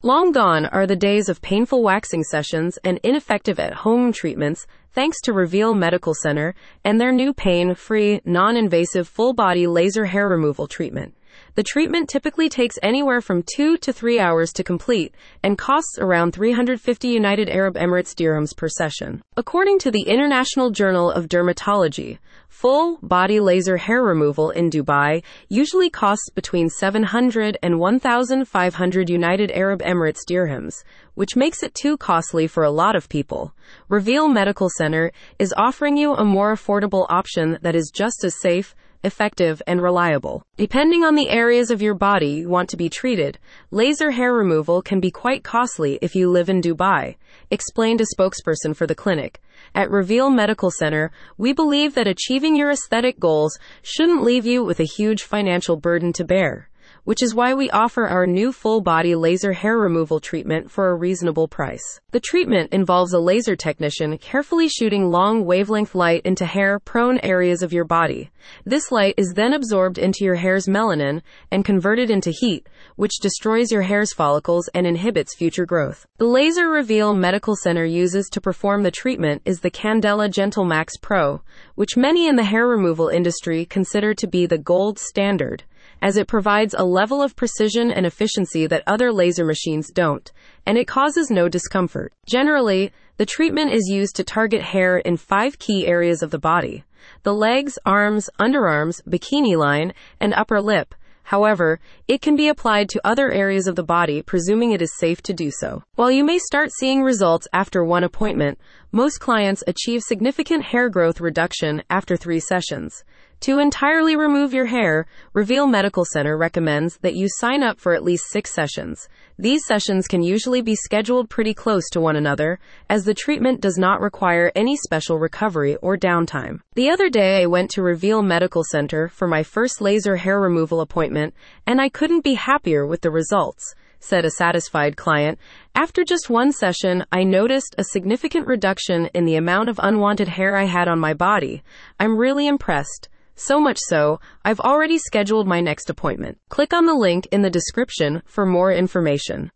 Long gone are the days of painful waxing sessions and ineffective at-home treatments, thanks to Reveal Medical Center and their new pain-free, non-invasive full-body laser hair removal treatment. The treatment typically takes anywhere from 2 to 3 hours to complete and costs around 350 United Arab Emirates dirhams per session. According to the International Journal of Dermatology, full-body laser hair removal in Dubai usually costs between 700 and 1,500 United Arab Emirates dirhams, which makes it too costly for a lot of people. Reveal Medical Center is offering you a more affordable option that is just as safe, effective, and reliable. Depending on the areas of your body you want to be treated, laser hair removal can be quite costly if you live in Dubai, explained a spokesperson for the clinic. At Reveal Medical Center, we believe that achieving your aesthetic goals shouldn't leave you with a huge financial burden to bear, which is why we offer our new full-body laser hair removal treatment for a reasonable price. The treatment involves a laser technician carefully shooting long wavelength light into hair-prone areas of your body. This light is then absorbed into your hair's melanin and converted into heat, which destroys your hair's follicles and inhibits future growth. The laser Reveal Medical Center uses to perform the treatment is the Candela Gentle Max Pro, which many in the hair removal industry consider to be the gold standard, as it provides a level of precision and efficiency that other laser machines don't, and it causes no discomfort. Generally, the treatment is used to target hair in 5 key areas of the body: the legs, arms, underarms, bikini line, and upper lip. However, it can be applied to other areas of the body, presuming it is safe to do so. While you may start seeing results after one appointment, most clients achieve significant hair growth reduction after 3 sessions. To entirely remove your hair, Reveal Medical Center recommends that you sign up for at least 6 sessions. These sessions can usually be scheduled pretty close to one another, as the treatment does not require any special recovery or downtime. The other day I went to Reveal Medical Center for my first laser hair removal appointment, and I couldn't be happier with the results, said a satisfied client. After just 1 session, I noticed a significant reduction in the amount of unwanted hair I had on my body. I'm really impressed. So much so, I've already scheduled my next appointment. Click on the link in the description for more information.